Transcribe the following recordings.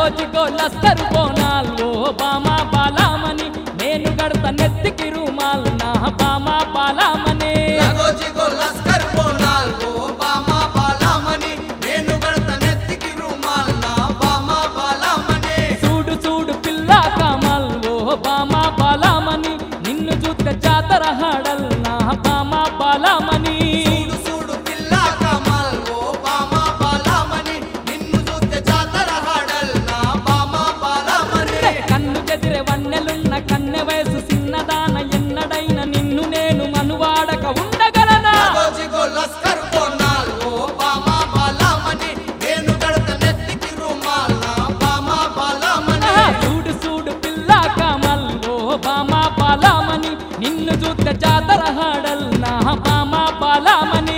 లగోచిగో లస్కరు బోనాలు బామా బాలామణి నేను గడత నెత్తికి రూమాల్ నా బామా బాలామణి లగోచిగో లస్కర్ బోనాలు బామా బాలామణి నేను గడత నెత్తికి రూమాల్ నా బామా బాలామణి చూడు చూడు పిల్ల కమల్ ఓ బామా బాలామణి నిన్ను చూస్తే జాతర హాడల్ నా బామా బాలామణి చూడు చూడు పిల్ల కమల్ ఓ బామా బాలామణి నిన్ను చూస్తే జాతర హాడల్ నా బామా బాలామణి కన్ను చెదిరే వన్నెలున్న కన్నె వయసు చిన్నదాన ఎన్నడైన నిన్ను నేను మనువాడక ఉండగలనా లగోచిగో లస్కర్ బోనాలు బామా బాలామణి నేను గడత నెత్తికి రూమాల్ నా బామా బాలామణి చూడు చూడు పిల్ల కమల్ ఓ బామా బాలామణి నిన్ను చూస్తే జాతర హాడల్ నా బామా బాలామణి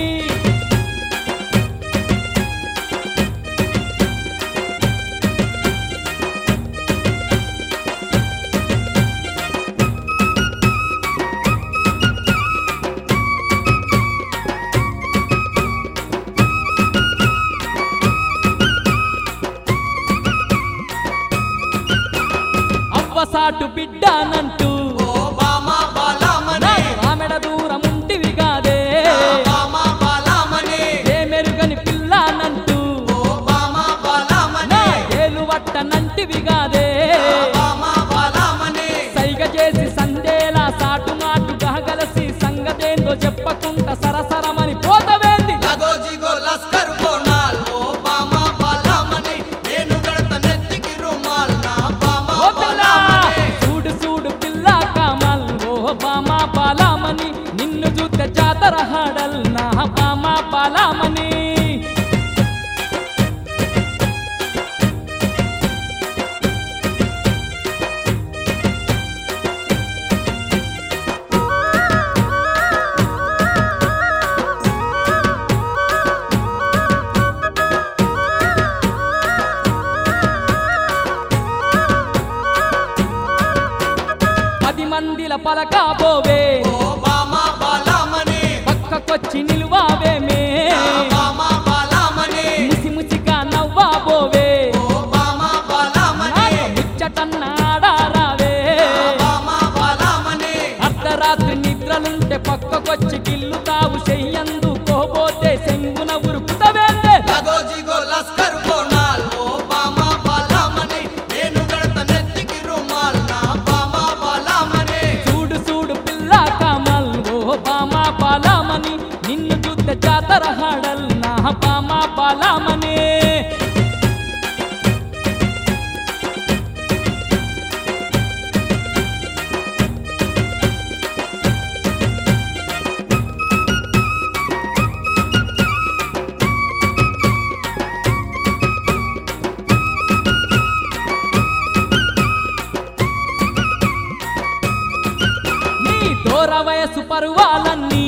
అవ్వసాటు బిడ్డానంటూ ఓ బామా బాలామణి ఆమెడ దూరం ఉంటివి కాదే బామా బాలామణి ఏ మెరుగని పిల్లానంటూ ఓ బామా బాలామణి ఏలు వట్టనంటివి కాదే బామా బాలామణి సైగ చేసి సందేలా సాటు మాటు గహగలసి సంగతేందో చెప్పకుండా సరసరమని పోతవేంది లగోచిగో లస్కర్ బోనాల్ ఓ బామా బాలామణి నేను గడత నెత్తికి రూమాల్ నా బామా ఓ పిల్ల బాలామణి చూడు చూడు పిల్ల కమల్ ఓ బామా బాలామణి నిన్ను చూస్తే జాతర హాడల్ నా బామా బాలామణి పది మందిల పలకాబోవే ఓ బామా బాలామణి పక్కకొచ్చి నిలువావేమే బామా బాలామణి ముసి ముసిగా నవ్వాబోవే ఓ బామా బాలామణి ముచ్చటన్న ఆడారావే బామా బాలామణి అర్ధరాత్రి నిద్రలుంటే పక్కకొచ్చి గిల్లుతావు చెయ్యందు కోబోతే సెంగున ఉరుకుతవేందే లగోచిగో లస్కర్ బోనాల్ ఓ బామా బాలామణి నేను గడత నెత్తికి రూమాల్ నా బామా బాలామణి చూడు చూడు పిల్ల కమల్ ఓ బామా బాలామణి నిన్ను చూస్తే జాతర హాడల్ నా బామా బాలామణి నీ దూర వయసు పరువాలన్నీ